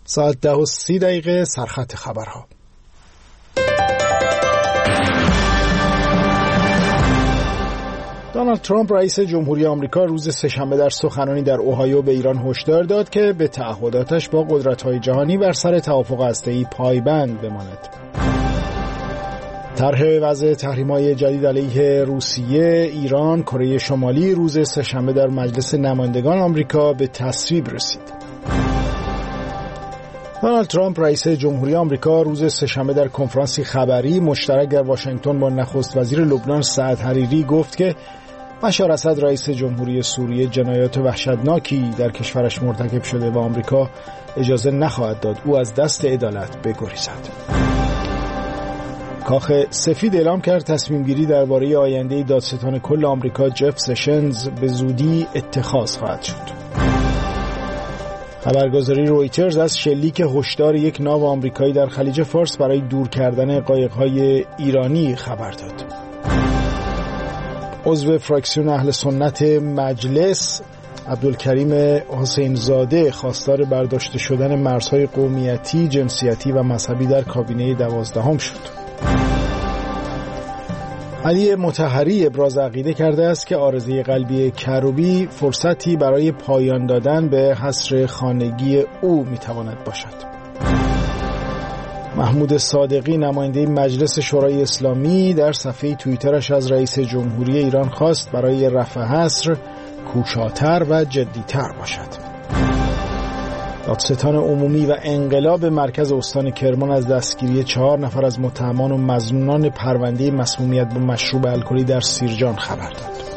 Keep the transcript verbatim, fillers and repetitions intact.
ساعت ده و سی دقیقه سرخط خبرها. دونالد ترامپ رئیس جمهوری آمریکا روز سه‌شنبه در سخنرانی در اوهایو به ایران هشدار داد که به تعهداتش با قدرت‌های جهانی بر سر توافق هسته‌ای پایبند بماند. طرح وضع تحریم‌های جدید علیه روسیه، ایران، کره شمالی روز سه‌شنبه در مجلس نمایندگان آمریکا به تصویب رسید. دونالد ترامپ رئیس جمهوری آمریکا روز سه‌شنبه در کنفرانسی خبری مشترک در واشنگتن با نخست وزیر لبنان سعد حریری گفت که بشار اسد رئیس جمهوری سوریه جنایات وحشتناکی در کشورش مرتکب شده و آمریکا اجازه نخواهد داد او از دست عدالت بگریزد. کاخ سفید اعلام کرد تصمیم گیری درباره آینده دادستان کل آمریکا جف سشنز به زودی اتخاذ خواهد شد. خبرگزاری رویترز از شلیک هشدار یک ناو آمریکایی در خلیج فارس برای دور کردن قایق‌های ایرانی خبر داد. عضو فراکسیون اهل سنت مجلس عبدالکریم حسین زاده خواستار برداشته شدن مرزهای قومیتی، جنسیتی و مذهبی در کابینه دوازدهم شد. علی مطهری ابراز عقیده کرده است که عارضه قلبی کروبی فرصتی برای پایان دادن به حصر خانگی او میتواند باشد. محمود صادقی نماینده مجلس شورای اسلامی در صفحه توییترش از رئیس جمهوری ایران خواست برای رفع حصر کوشاتر و جدیتر باشد. دادستان عمومی و انقلاب مرکز استان کرمان از دستگیری چهار نفر از متهمان و مظنونان پرونده مسمومیت با مشروب الکلی در سیرجان خبر داد.